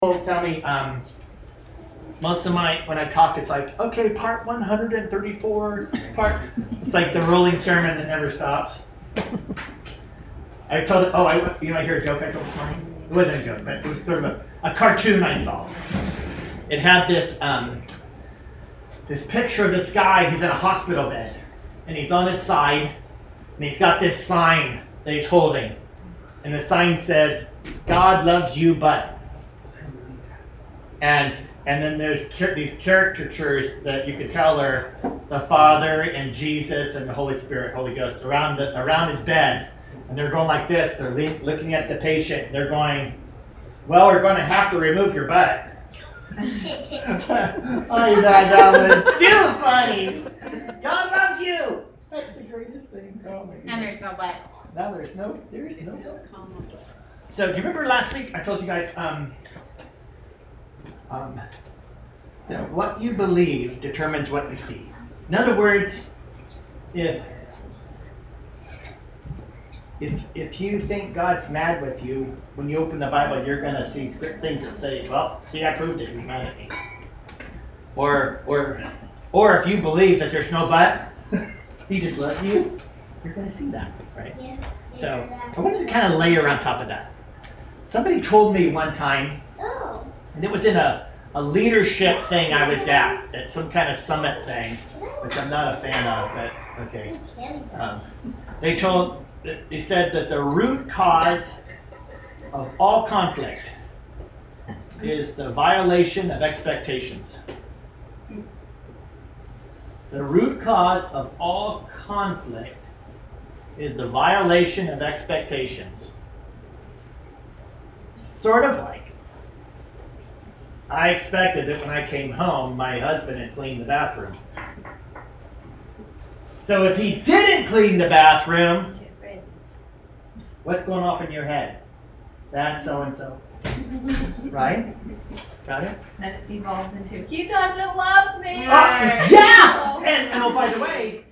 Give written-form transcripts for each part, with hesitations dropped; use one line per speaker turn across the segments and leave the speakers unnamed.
Tell me, most of when I talk, it's like, okay, part 134, it's like the rolling sermon that never stops. I told it, you might hear a joke I told this morning? It wasn't a joke, but it was sort of a cartoon I saw. It had this picture of this guy, he's in a hospital bed, and he's on his side, and he's got this sign that he's holding. And the sign says, God loves you, but. And then there's these caricatures that you can tell are the Father and Jesus and the Holy Spirit, Holy Ghost, around his bed. And they're going like this. They're looking at the patient. They're going, well, we're going to have to remove your butt. Oh, that was too funny. God loves you. That's the greatest thing. Oh my goodness.
And there's no butt.
No, there's no. So do you remember last week I told you guys that what you believe determines what you see. In other words, if you think God's mad with you, when you open the Bible, you're going to see things that say, well, see, I proved it, he's mad at me. Or if you believe that there's no but, he just loves you, you're going to see that, right? Yeah. So I wanted to kind of layer on top of that. Somebody told me one time, and it was in a leadership thing I was at some kind of summit thing, which I'm not a fan of, but okay. They said that the root cause of all conflict is the violation of expectations. The root cause of all conflict is the violation of expectations. Sort of like, I expected that when I came home, my husband had cleaned the bathroom. So if he didn't clean the bathroom, what's going off in your head? That's so-and-so. Right? Got it?
Then it devolves into, he doesn't love me!
Yeah! And by the way,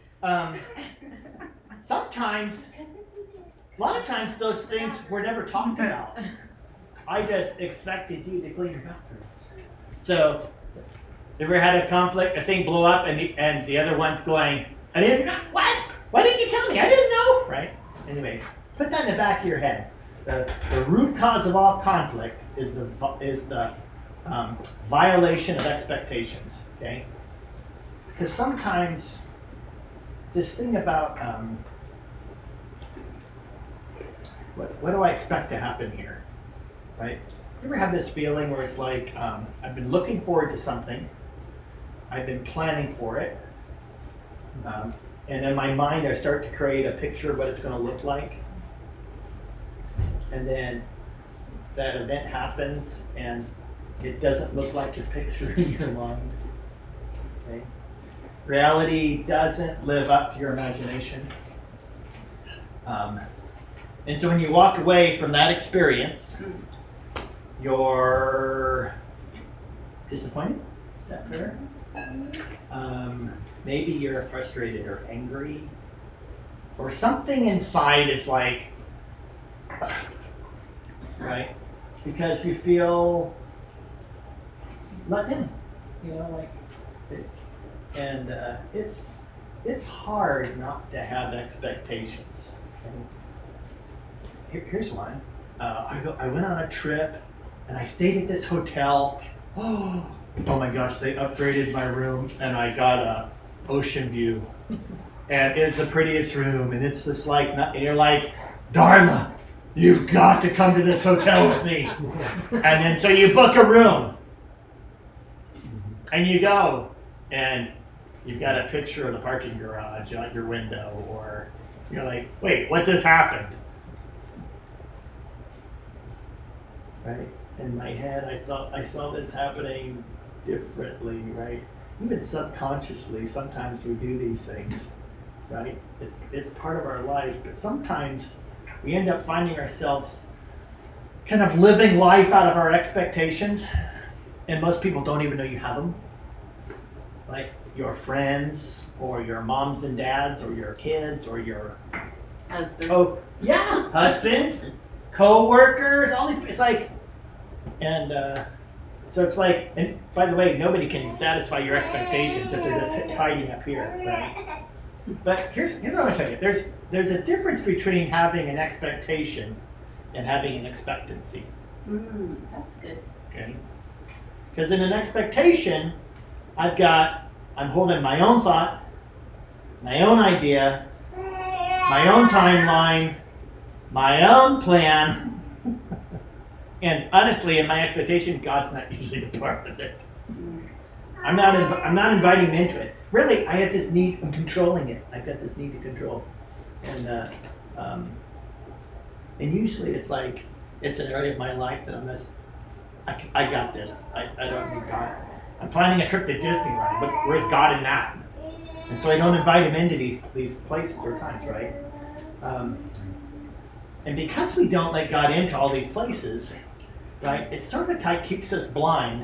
sometimes, a lot of times those things were never talked about. I just expected you to clean your bathroom. So, ever had a conflict, a thing blow up, and the other one's going, I didn't know, what? Why didn't you tell me? I didn't know, right? Anyway, put that in the back of your head. The root cause of all conflict is the violation of expectations, okay? Because sometimes this thing about what do I expect to happen here, right? You ever have this feeling where it's like, I've been looking forward to something, I've been planning for it, and in my mind I start to create a picture of what it's going to look like, and then that event happens and it doesn't look like the picture in your mind. Okay? Reality doesn't live up to your imagination. And so when you walk away from that experience, you're disappointed? Is that fair? Maybe you're frustrated or angry, or something inside is like, right? Because you feel let in, and it's hard not to have expectations. Okay? Here's one. I went on a trip. And I stayed at this hotel. Oh my gosh, they upgraded my room and I got a ocean view. And it's the prettiest room. And it's just like, and you're like, Darla, you've got to come to this hotel with me. And then so you book a room. And you go. And you've got a picture of the parking garage out your window. Or you're like, wait, what just happened? Right? In my head, I saw this happening differently, right? Even subconsciously, sometimes we do these things, right? It's part of our life, but sometimes we end up finding ourselves kind of living life out of our expectations, and most people don't even know you have them. Like your friends, or your moms and dads, or your kids, or your husbands, co-workers, all these. It's like. And So it's like, and by the way, nobody can satisfy your expectations if they're just hiding up here, right? But here's what I'm gonna tell you. There's a difference between having an expectation and having an expectancy.
That's good.
Okay? Because in an expectation, I'm holding my own thought, my own idea, my own timeline, my own plan. And honestly, in my expectation, God's not usually a part of it. I'm not inviting him into it. Really, I have this need. I'm controlling it. I've got this need to control, and usually it's like it's an area of my life that I'm this. I got this. I don't need God. I'm planning a trip to Disneyland. Where's God in that? And so I don't invite him into these places or times, right? And because we don't let God into all these places, right, it sort of keeps us blind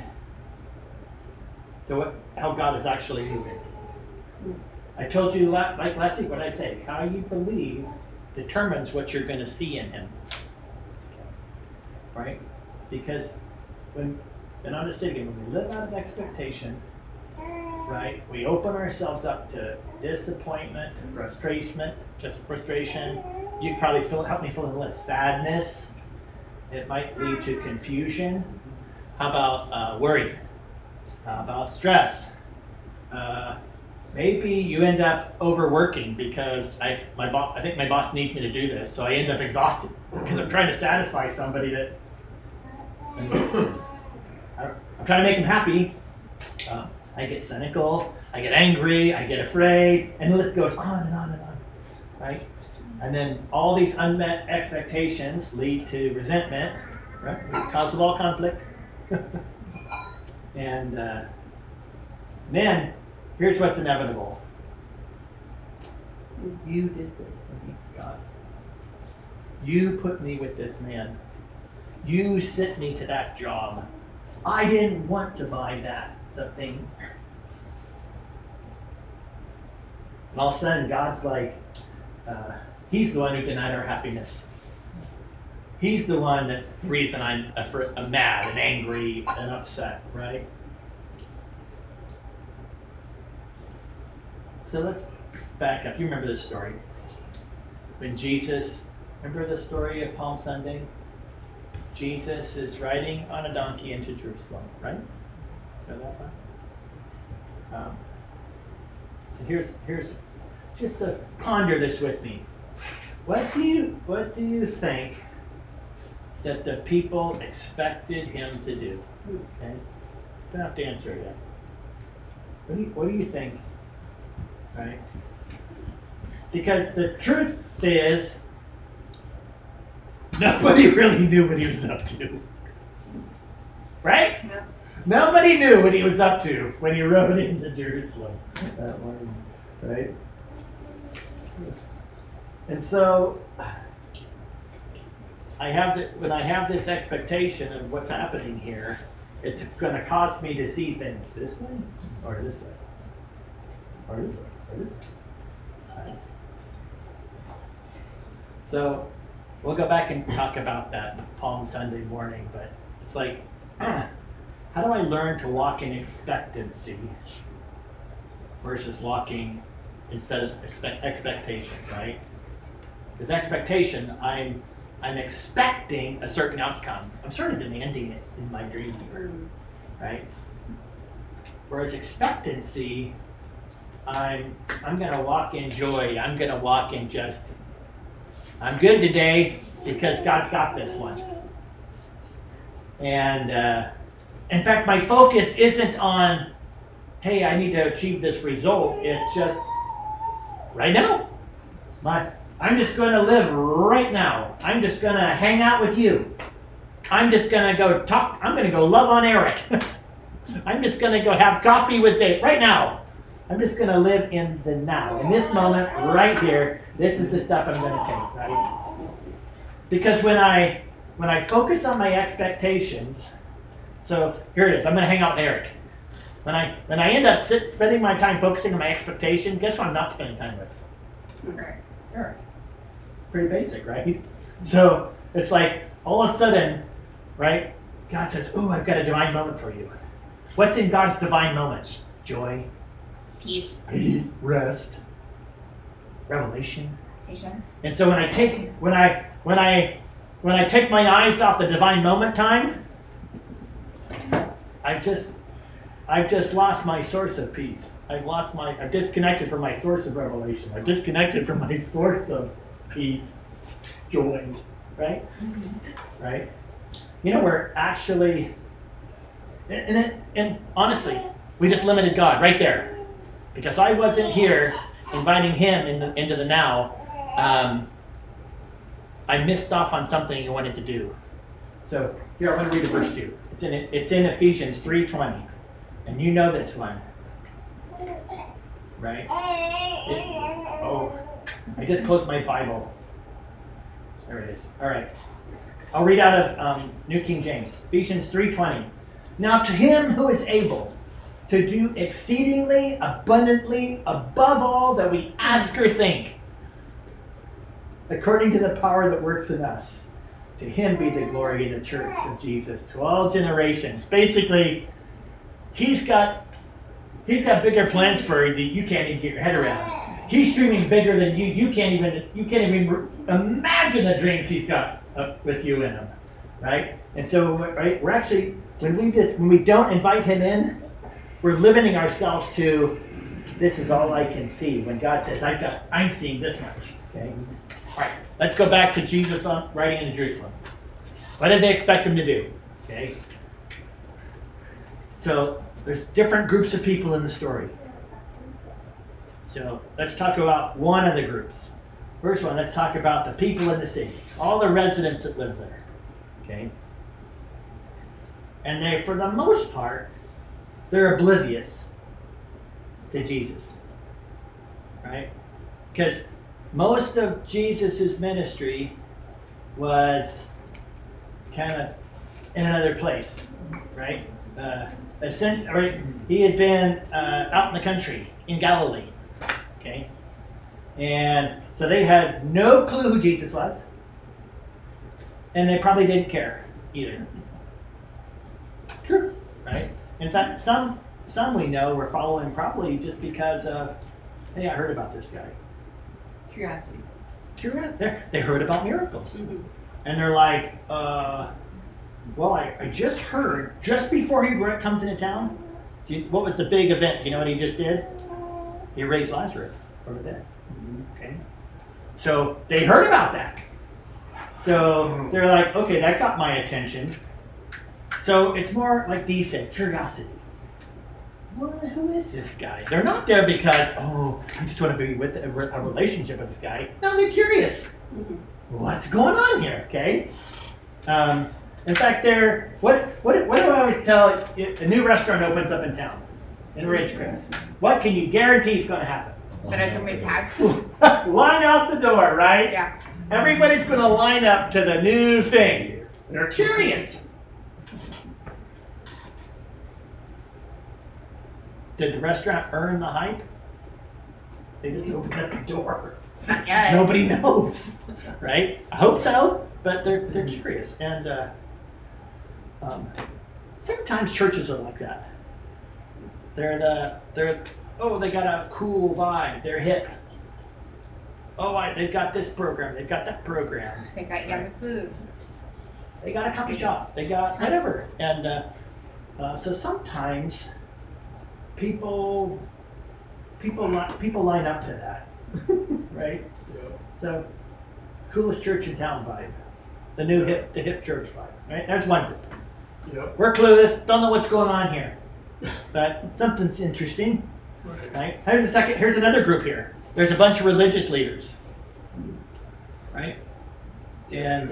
to how God is actually moving. I told you like last week what I say. How you believe determines what you're going to see in him. Right? Because when I'm just saying, when we live out of expectation, right, we open ourselves up to disappointment, frustration. You could probably help me fill in the list. Sadness. It might lead to confusion. How about worry? How about stress? Maybe you end up overworking because I think my boss needs me to do this, so I end up exhausted because I'm trying to satisfy somebody that I'm trying to make them happy. I get cynical, I get angry, I get afraid, and the list goes on and on and on, right? And then all these unmet expectations lead to resentment, right? Cause of all conflict. And then here's what's inevitable. You did this to me, God. You put me with this man. You sent me to that job. I didn't want to buy that something. And all of a sudden, God's like, he's the one who denied our happiness. He's the one that's the reason I'm mad and angry and upset, right? So let's back up. You remember this story. When Jesus, remember the story of Palm Sunday? Jesus is riding on a donkey into Jerusalem, right? Know that one? So here's just to ponder this with me. What do you think that the people expected him to do? Okay, you don't have to answer it yet. What do you think? Right? Because the truth is, nobody really knew what he was up to. Right?
Yeah.
Nobody knew what he was up to when he rode into Jerusalem that morning. Right? And so when I have this expectation of what's happening here, it's going to cause me to see things this way, or this way, or this way, or this way. Right? So we'll go back and talk about that Palm Sunday morning, but it's like, how do I learn to walk in expectancy versus walking instead of expectation, right? Because expectation, I'm expecting a certain outcome. I'm sort of demanding it in my dream here, right? Whereas expectancy, I'm gonna walk in joy. I'm gonna walk in just, I'm good today because God's got this one. And in fact, my focus isn't on, hey, I need to achieve this result. It's just right now. I'm just going to live right now. I'm just going to hang out with you. I'm just going to go talk. I'm going to go love on Eric. I'm just going to go have coffee with Dave right now. I'm just going to live in the now. In this moment, right here, this is the stuff I'm going to take, right? Because when I focus on my expectations, so here it is. I'm going to hang out with Eric. When I end up spending my time focusing on my expectation, guess what I'm not spending time with? Eric. Pretty basic, right? So it's like all of a sudden, right? God says, oh, I've got a divine moment for you. What's in God's divine moments? Joy,
Peace.
rest, revelation.
Patience.
And so when I take my eyes off the divine moment time, I've just lost my source of peace. I've disconnected from my source of revelation. I've disconnected from my source of peace, joy, right? Right? You know, we're actually, and honestly, we just limited God right there. Because I wasn't here inviting him into the now. I missed off on something he wanted to do. So here, I want to read the verse 2. It's in Ephesians 3:20. And you know this one. Right? I just closed my Bible. There it is. All right. I'll read out of New King James. Ephesians 3:20. Now to him who is able to do exceedingly abundantly above all that we ask or think, according to the power that works in us. To him be the glory in the church of Jesus to all generations. Basically, he's got bigger plans for you that you can't even get your head around. He's dreaming bigger than you. You can't even imagine the dreams he's got with you in him, right? And so, right, we're actually when we don't invite him in, we're limiting ourselves to this is all I can see. When God says I'm seeing this much. Okay. All right. Let's go back to Jesus riding into Jerusalem. What did they expect him to do? Okay. So there's different groups of people in the story. So let's talk about one of the groups. First one, let's talk about the people in the city, all the residents that live there. Okay. And they, for the most part, they're oblivious to Jesus. Right? Because most of Jesus' ministry was kind of in another place, right? He had been out in the country, in Galilee, okay? And so they had no clue who Jesus was, and they probably didn't care either. True, right? In fact, some we know were following probably just because of, hey, I heard about this guy.
Curiosity.
They heard about miracles. Mm-hmm. And they're like, well, I just heard, just before he comes into town, what was the big event? You know what he just did? He raised Lazarus from the dead. Okay. So they heard about that. So they're like, okay, that got my attention. So it's more like Dee said, curiosity. Well, who is this guy? They're not there because, I just want to be with a relationship with this guy. No, they're curious. What's going on here? Okay. In fact, what do I always tell? A new restaurant opens up in town, in Ridgecrest. What can you guarantee is going to happen?
That it's going to be packed.
Line out the door, right?
Yeah.
Everybody's going to line up to the new thing. They're curious. Did the restaurant earn the hype? They just opened up the door.
Not yet.
Nobody knows, right? I hope so, but they're curious. And sometimes churches are like that. They got a cool vibe. They're hip. They've got this program. They've got that program.
They got yummy food.
They got a coffee shop. They got whatever. And so sometimes people line up to that, right? Yeah. So, coolest church in town vibe, the hip church vibe, right? There's one group. Yep. We're clueless, don't know what's going on here, but something's interesting, right? Here's another group here. There's a bunch of religious leaders, right? And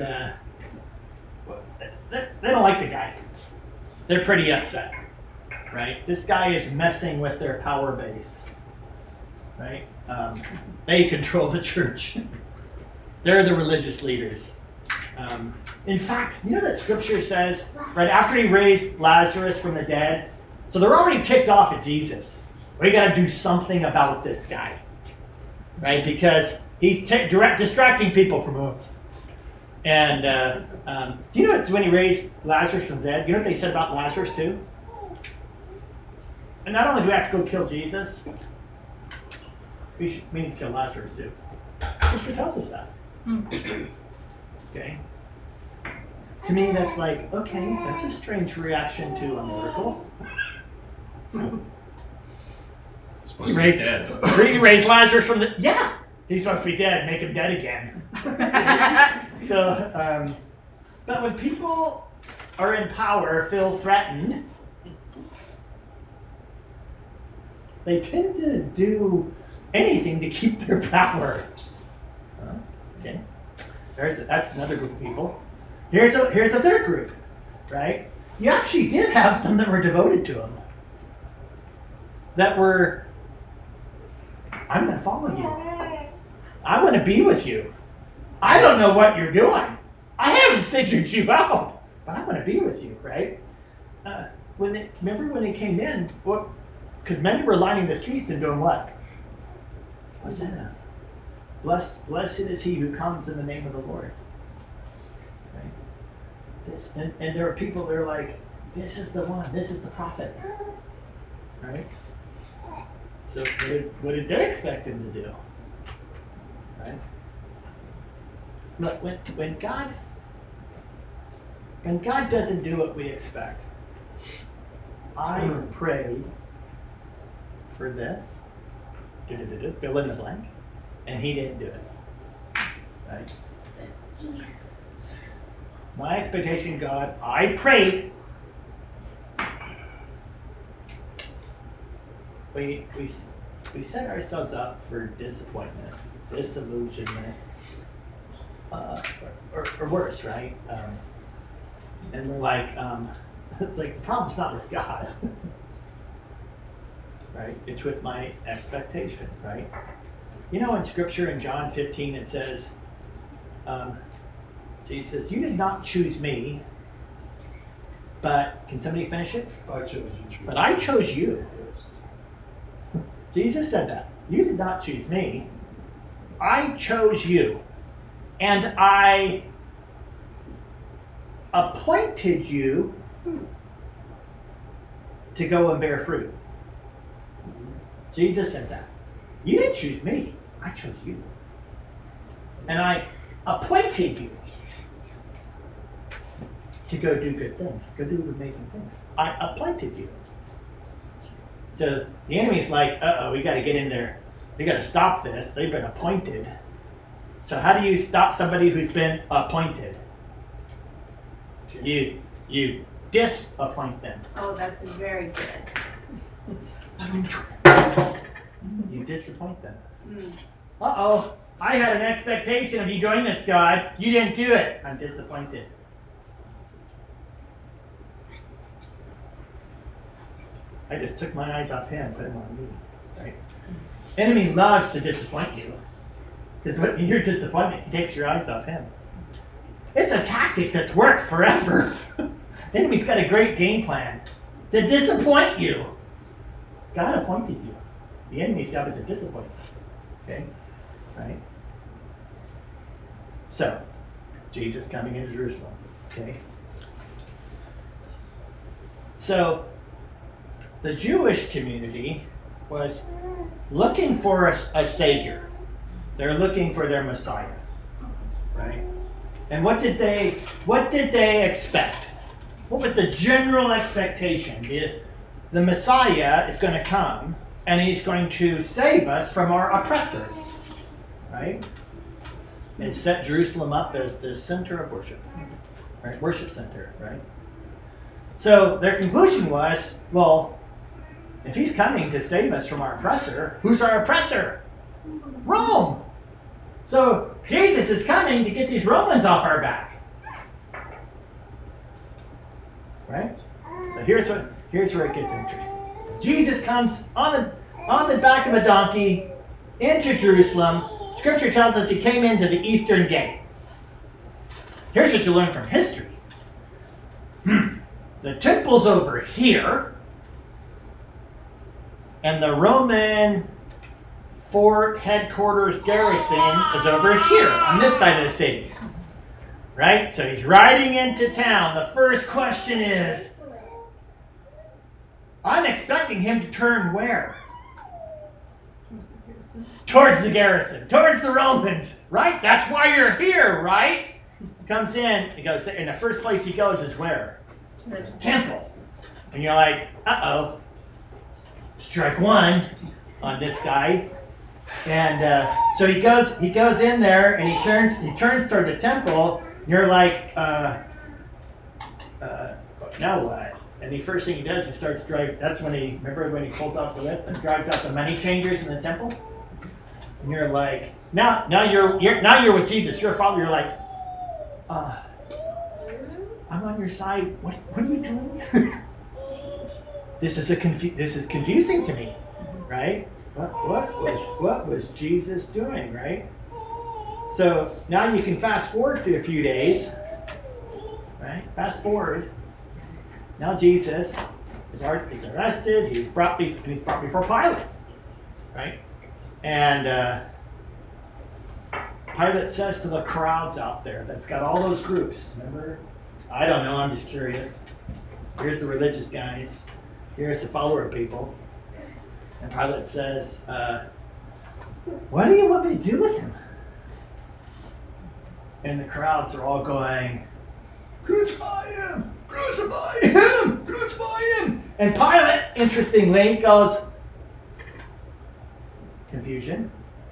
they don't like the guy. They're pretty upset. Right? This guy is messing with their power base. Right? They control the church. They're the religious leaders. In fact, you know that scripture says, right after he raised Lazarus from the dead, so they're already ticked off at Jesus. We got to do something about this guy. Right? Because he's distracting people from us. And do you know it's when he raised Lazarus from the dead? You know what they said about Lazarus too? And not only do we have to go kill Jesus, we need to kill Lazarus too. Scripture tells us that. Okay. To me, that's like, okay, that's a strange reaction to a miracle.
Supposed to be dead.
He raised Lazarus from the, yeah, he's supposed to be dead, make him dead again. So, but when people are in power, feel threatened, they tend to do anything to keep their power. Okay, that's another group of people. Here's a third group, right? You actually did have some that were devoted to him. That were, I'm going to follow you. I want to be with you. I don't know what you're doing. I haven't figured you out, but I want to be with you, right? Remember when they came in? What? Because many were lining the streets and doing what? What's that? Blessed is he who comes in the name of the Lord. Right? And there are people that are like, this is the one. This is the prophet. Right? So what did they expect him to do? Right? Look, when God doesn't do what we expect, I prayed for this, fill in the blank, and he didn't do it. Right? My expectation, God, I prayed. We set ourselves up for disappointment, disillusionment, or worse, right? And we're like, it's like the problem's not with God, right? It's with my expectation, right? You know, in Scripture in John 15 it says, Jesus says, "You did not choose me, but," can somebody finish it?
I chose you.
"But I chose you." Jesus said that. You did not choose me. I chose you. And I appointed you to go and bear fruit. Jesus said that. You didn't choose me. I chose you. And I appointed you to go do good things. Go do amazing things. I appointed you. So the enemy's like, we got to get in there. We got to stop this. They've been appointed. So how do you stop somebody who's been appointed? You disappoint them.
Oh, that's very good.
You disappoint them.
Mm.
I had an expectation of you doing this, God. You didn't do it. I'm disappointed. I just took my eyes off him, put them on me. Right? Enemy loves to disappoint you. Because when you're disappointed, he takes your eyes off him. It's a tactic that's worked forever. The enemy's got a great game plan to disappoint you. God appointed you. The enemy's job is to disappoint you. Okay? Right? So, Jesus coming into Jerusalem. Okay? So, the Jewish community was looking for a savior. They're looking for their Messiah, right? And what did they expect? What was the general expectation? The Messiah is going to come and he's going to save us from our oppressors, right? And set Jerusalem up as the center of worship, right? Worship center, right? So their conclusion was, well, if he's coming to save us from our oppressor, who's our oppressor? Rome. So Jesus is coming to get these Romans off our back. Right? So here's where it gets interesting. Jesus comes on the back of a donkey into Jerusalem. Scripture tells us he came into the eastern gate. Here's what you learn from history. The temple's over here. And the Roman fort headquarters garrison is over here on this side of the city. right? So he's riding into town. The first question is, I'm expecting him to turn where? Towards the garrison, towards the Romans, right? That's why you're here, right? Comes in, he goes, and the first place he goes is where? Temple. And you're like, uh-oh, strike one on this guy. And so he goes in there and he turns toward the temple. And you're like, now what? And the first thing he does, he starts driving. That's when remember when he pulls out the whip and drives out the money changers in the temple. And you're like, now you're with Jesus. You're a follower. You're like, I'm on your side. What are you doing? This is confusing to me, right? What was Jesus doing, right? So now you can fast forward for a few days, right? Fast forward. Now Jesus is arrested. He's brought before Pilate, right? And Pilate says to the crowds out there, that's got all those groups. Remember? I don't know. I'm just curious. Here's the religious guys. Here's the follower people. And Pilate says, what do you want me to do with him? And the crowds are all going, crucify him! Crucify him! Crucify him! And Pilate, interestingly, goes, confusion.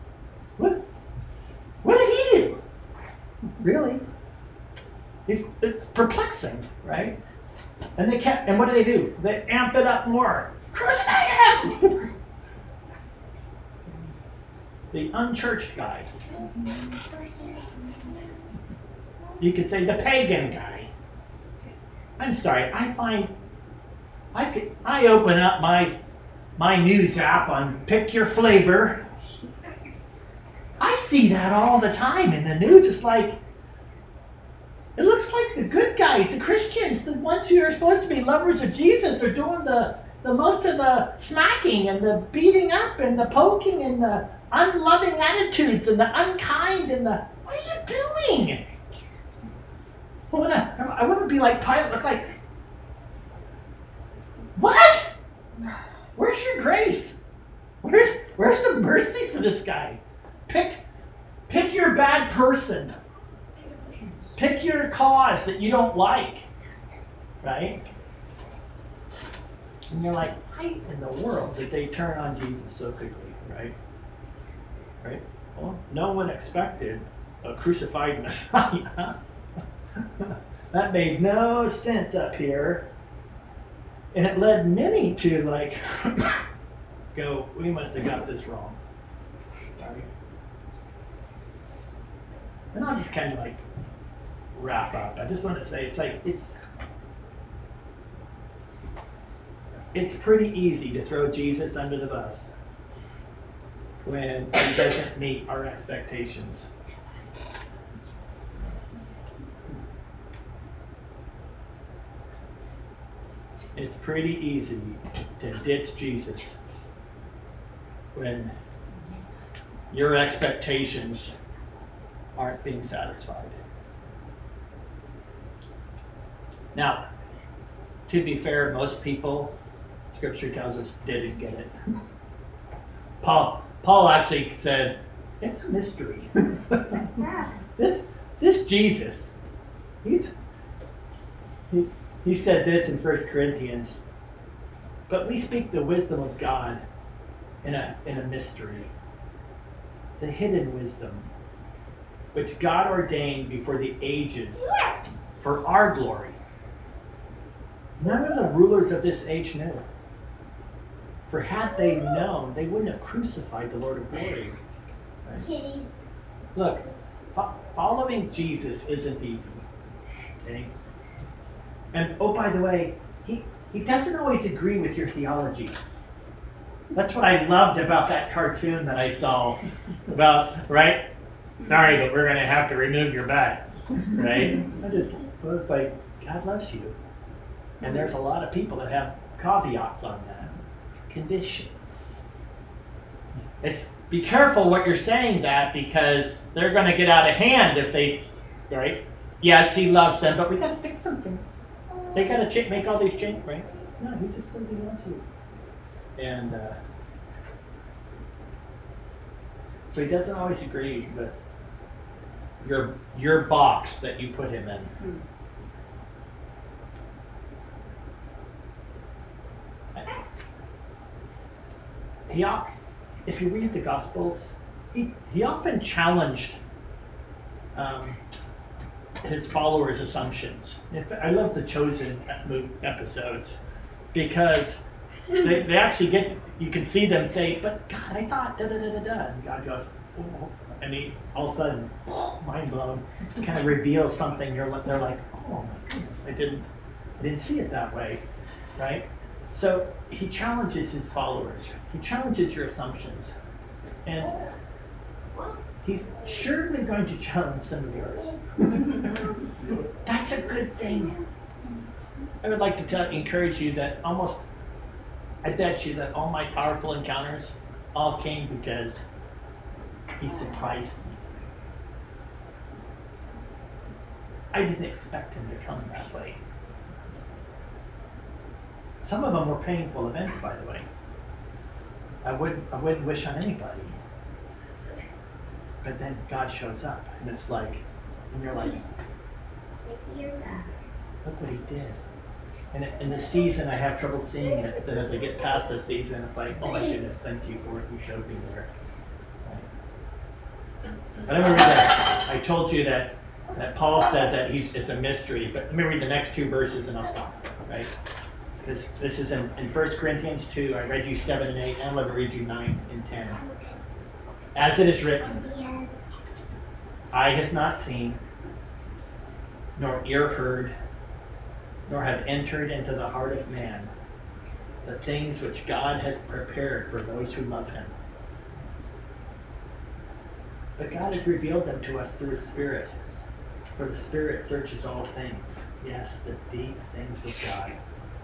What did he do? Really? It's perplexing, right? And what do? They amp it up more. Crucify him! The unchurched guy. You could say the pagan guy. I'm sorry, I open up my news app on Pick Your Flavor. I see that all the time in the news. It's like, it looks like the good guys, the Christians, the ones who are supposed to be lovers of Jesus, are doing the most of the smacking and the beating up and the poking and the unloving attitudes and the unkind and the, what are you doing? I want to be like Pilate, look like, what? Where's your grace? Where's the mercy for this guy? Pick your bad person. Pick your cause that you don't like, right? And you're like, why in the world did they turn on Jesus so quickly, right? Right? Well, no one expected a crucified Messiah. That made no sense up here. And it led many to like, go, we must have got this wrong. Right? And I'll just kind of like wrap up. I just want to say it's pretty easy to throw Jesus under the bus when he doesn't meet our expectations. It's pretty easy to ditch Jesus when your expectations aren't being satisfied. Now, to be fair, most people, Scripture tells us, didn't get it. Paul actually said, it's a mystery. This Jesus, he said this in 1 Corinthians, but we speak the wisdom of God in a mystery, the hidden wisdom, which God ordained before the ages for our glory. None of the rulers of this age knew. For had they known, they wouldn't have crucified the Lord of glory. Right? Look, following Jesus isn't easy. Okay? And oh, by the way, he doesn't always agree with your theology. That's what I loved about that cartoon that I saw about, right? Sorry, but we're going to have to remove your butt, right? It looks like God loves you. And there's a lot of people that have caveats on that. Conditions. Be careful what you're saying that, because they're going to get out of hand if they, right? Yes, he loves them, but we gotta fix some things. They gotta make all these changes, right? No, he just says he loves you. And so he doesn't always agree with your box that you put him in. If you read the Gospels, he often challenged his followers' assumptions. I love the Chosen episodes because they actually you can see them say, but God, I thought da da da da da, and God goes, oh, and he all of a sudden, mind blown, kind of reveals something. They're like, oh my goodness, I didn't see it that way, right? So he challenges his followers. He challenges your assumptions, and he's surely going to challenge some of yours. That's a good thing. I would like to encourage you that I bet you that all my powerful encounters all came because he surprised me. I didn't expect him to come that way. Some of them were painful events, by the way. I wouldn't wish on anybody. But then God shows up, and it's like, and you're like, look what he did. And in the season, I have trouble seeing it, but then as I get past the season, it's like, oh my goodness, thank you for what you showed me there. Right? But let me read that. I told you that Paul said that it's a mystery, but let me read the next two verses and I'll stop, right? Because this is in 1 Corinthians 2, I read you 7 and 8, and I'm going to read you 9 and 10. As it is written, eye has not seen, nor ear heard, nor have entered into the heart of man the things which God has prepared for those who love him. But God has revealed them to us through his Spirit. For the Spirit searches all things, yes, the deep things of God.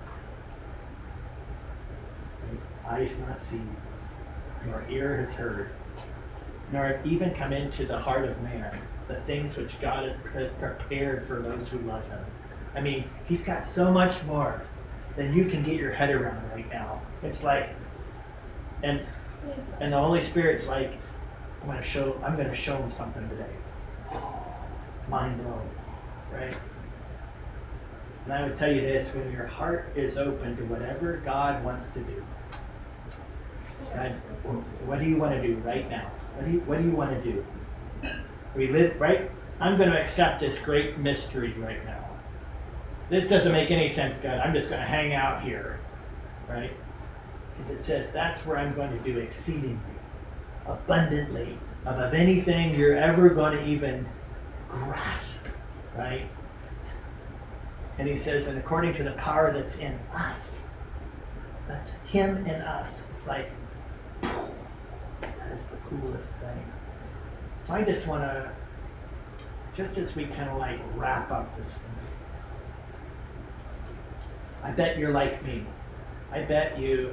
Eye has not seen, nor ear has heard, nor have even come into the heart of man the things which God has prepared for those who love him. I mean, he's got so much more than you can get your head around right now. It's like, and the Holy Spirit's like, I'm going to show him something today. Mind blown, right? And I would tell you this, when your heart is open to whatever God wants to do, God, what do you want to do right now? What do you want to do? We live, right? I'm going to accept this great mystery right now. This doesn't make any sense, God. I'm just going to hang out here, right? Because it says that's where I'm going to do exceedingly, abundantly, above anything you're ever going to even grasp, right? And he says, and according to the power that's in us, that's him in us. It's like, that is the coolest thing. So I just want to, just as we kind of like wrap up this thing, I bet you're like me. I bet you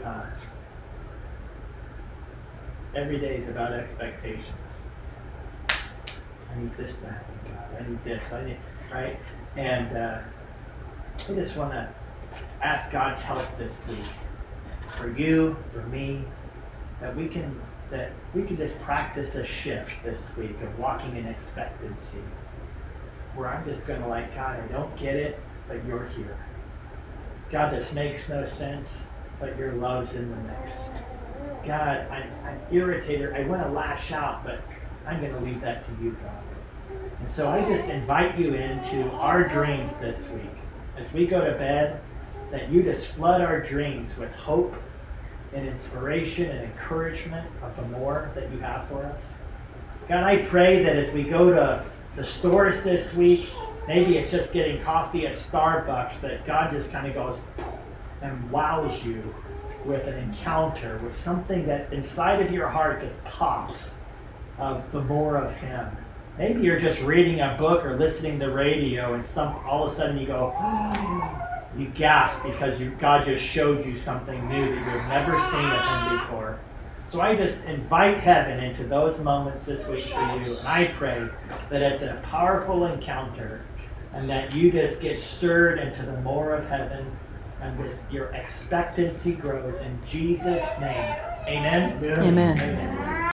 every day is about expectations. I need this to happen, God. I need this. I need, right? And I just want to ask God's help this week for you, for me, that we can just practice a shift this week of walking in expectancy, where I'm just going to like, God, I don't get it, but you're here. God, this makes no sense, but your love's in the mix. God, I'm irritated. I want to lash out, but I'm going to leave that to you, God. And so I just invite you into our dreams this week. As we go to bed, that you just flood our dreams with hope and inspiration and encouragement of the more that you have for us. God, I pray that as we go to the stores this week, maybe it's just getting coffee at Starbucks, that God just kind of goes and wows you with an encounter, with something that inside of your heart just pops of the more of him. Maybe you're just reading a book or listening to the radio and all of a sudden you go, oh, you gasp because God just showed you something new that you've never seen of him before. So I just invite heaven into those moments this week for you, and I pray that it's a powerful encounter and that you just get stirred into the more of heaven, and your expectancy grows in Jesus' name. Amen.
Amen.
Amen.